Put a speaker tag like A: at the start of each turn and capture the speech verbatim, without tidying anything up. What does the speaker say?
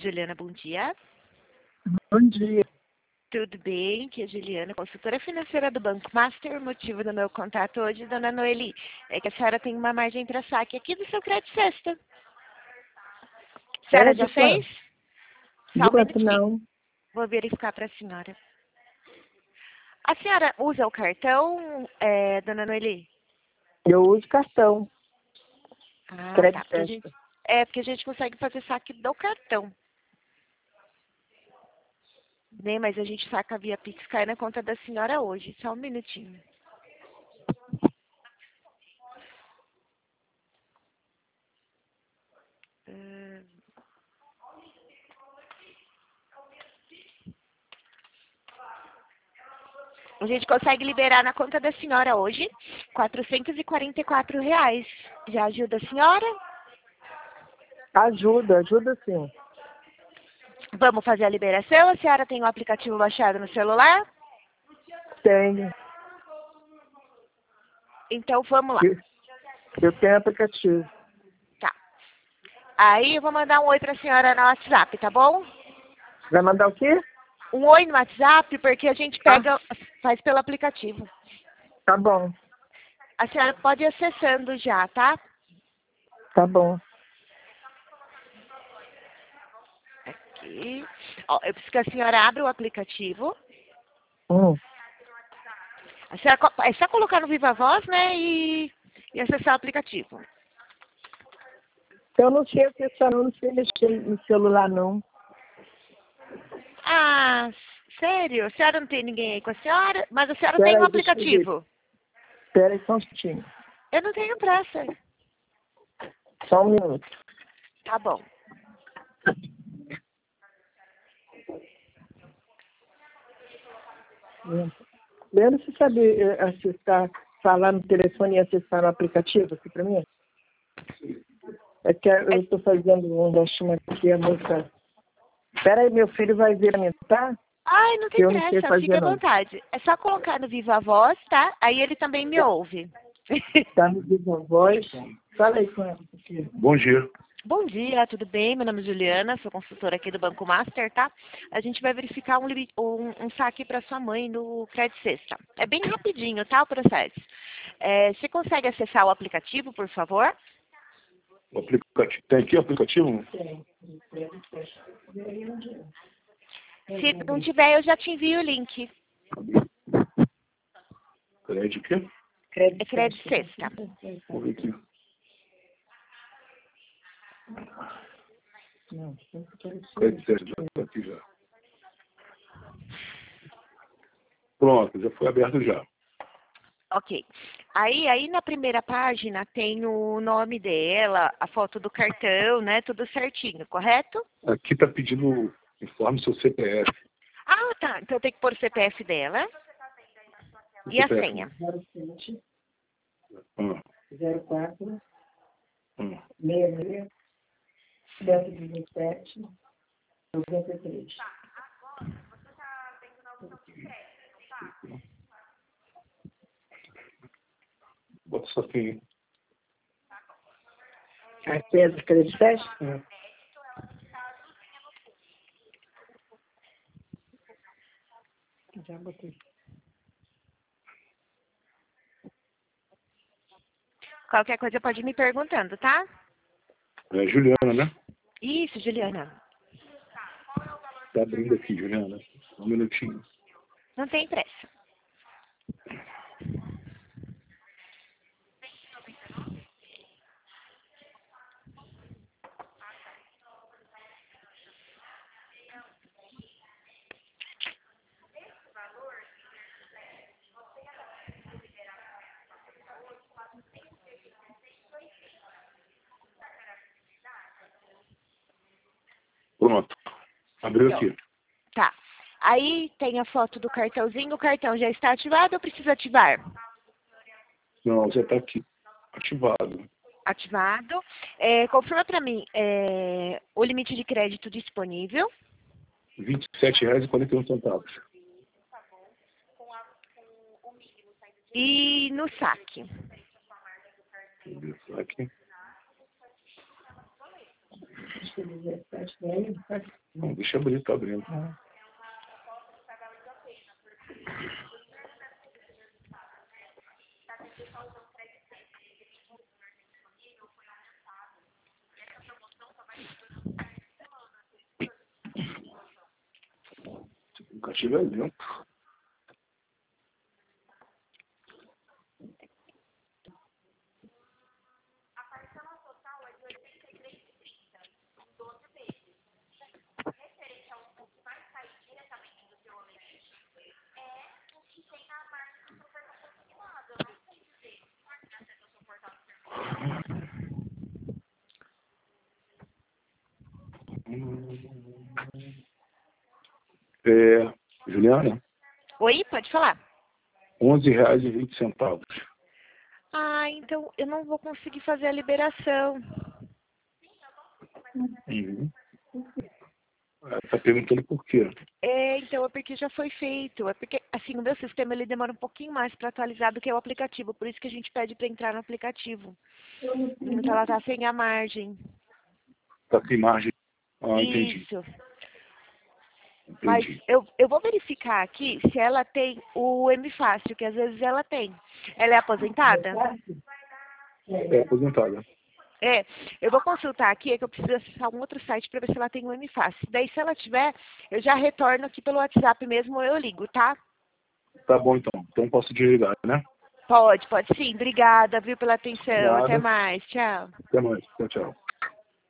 A: Juliana, bom dia.
B: Bom dia.
A: Tudo bem? Aqui é a Juliana, consultora financeira do Banco Master. O motivo do meu contato hoje, dona Noeli, é que a senhora tem uma margem para saque aqui do seu crédito sexta. A senhora
B: É,
A: já
B: de
A: fez?
B: De
A: Só um
B: quanto
A: minutinho.
B: não?
A: Vou verificar para a senhora. A senhora usa o cartão, é, dona Noeli?
B: Eu uso cartão.
A: Ah, tá.
B: Crédito
A: Porque a gente,
B: Sexta.
A: é, porque a gente consegue fazer saque do cartão. Né, mas a gente saca via Pix, cai na conta da senhora hoje. Só um minutinho. Hum. A gente consegue liberar na conta da senhora hoje quatrocentos e quarenta e quatro reais. Já ajuda a senhora?
B: Ajuda, ajuda sim.
A: Vamos fazer a liberação? A senhora tem o aplicativo baixado no celular?
B: Tenho.
A: Então vamos lá.
B: Eu, eu tenho aplicativo.
A: Tá. Aí eu vou mandar um oi pra senhora no WhatsApp, tá bom?
B: Vai mandar o quê?
A: Um oi no WhatsApp, porque a gente
B: Ah,
A: pega, faz pelo aplicativo.
B: tá bom.
A: A senhora pode ir acessando já, tá?
B: Tá bom.
A: Aqui. Ó, eu preciso que a senhora abra o aplicativo.
B: Hum.
A: A senhora, co- é só colocar no Viva Voz, né, e, e acessar o aplicativo.
B: Eu não sei acessar, eu não sei mexer no celular, não.
A: Ah, sério? A senhora não tem ninguém aí com a senhora? Mas a senhora tem
B: Espera
A: o
B: aí, deixa eu ver.
A: aplicativo.
B: Espera aí só um minutinho.
A: Eu não tenho pressa.
B: Só um minuto.
A: Tá bom.
B: Leandro, você sabe eh, acessar, falar no telefone e acessar no aplicativo aqui pra mim? É que eu estou fazendo um investimento aqui, a moça. Espera aí, meu filho vai ver a mim, tá?
A: Ai, não
B: Que
A: tem
B: eu não sei
A: pressa, fique
B: fazer,
A: à
B: não.
A: vontade. É só colocar no Viva Voz, tá? Aí ele também me ouve.
B: Tá no Viva Voz. Fala aí com ela. Aqui.
C: Bom dia.
A: Bom dia, tudo bem? Meu nome é Juliana, sou consultora aqui do Banco Master, tá? A gente vai verificar um, libi- um, um saque para sua mãe no Crédito Sexta. É bem rapidinho, tá, o processo. É, você consegue acessar o aplicativo, por favor?
C: O aplicativo. Tem aqui o aplicativo?
A: Se não tiver, eu já te envio o link.
C: Crédito aqui?
A: É Crédito Sexta.
C: Vou ver aqui. Crédito certo, já está aqui já. Pronto, já foi aberto já.
A: Ok. Aí, aí na primeira página tem o nome dela, a foto do cartão, né? Tudo certinho, correto?
C: Aqui está pedindo informe seu C P F.
A: Ah, tá. Então tem que pôr o C P F dela
C: O
A: e a
C: C P F.
A: senha.
B: zero sete,
C: Ah,
B: zero quatro,
C: ah.
B: seis seis, cento e dezessete, noventa e três.
C: Bota isso aqui, hein?
B: Aqui é do Crédito Sexta?
C: É.
B: Já botei.
A: Qualquer coisa pode ir me perguntando, tá?
C: É Juliana, né?
A: Isso, Juliana.
C: Está abrindo aqui, Juliana. Um minutinho.
A: Não tem pressa.
C: Pronto. Abriu aqui.
A: Tá. Aí tem a foto do cartãozinho. O cartão já está ativado ou precisa ativar?
C: Não, já está aqui. Ativado.
A: Ativado. É, confirma para mim é, o limite de crédito disponível.
C: vinte e sete reais e quarenta e um centavos.
A: E no saque.
C: Deixa eu ver só aqui.
B: dezessete, né?
C: Não, deixa abrir, tá abrindo.
B: Ah.
C: O cativo é lento. É, Juliana,
A: Oi, pode falar.
C: onze reais e vinte centavos.
A: Ah, então eu não vou conseguir fazer a liberação.
C: Uhum. Está perguntando por quê?
A: É, então é porque já foi feito. É porque, assim, o meu sistema ele demora um pouquinho mais para atualizar do que o aplicativo. Por isso que a gente pede para entrar no aplicativo. Então ela tá sem a margem.
C: Está sem margem. Ah, entendi.
A: Isso. Mas
C: entendi.
A: eu, eu vou verificar aqui se ela tem o M Fácil, que às vezes ela tem. Ela é aposentada?
C: É aposentada.
A: É, eu vou consultar aqui, é que eu preciso acessar um outro site para ver se ela tem o M Fácil. Daí, se ela tiver, eu já retorno aqui pelo WhatsApp mesmo, ou eu ligo, tá?
C: Tá bom, então. Então posso desligar, né?
A: Pode, pode sim. Obrigada, viu, pela atenção. Até
C: Nada.
A: mais. Tchau.
C: Até mais. Tchau, tchau.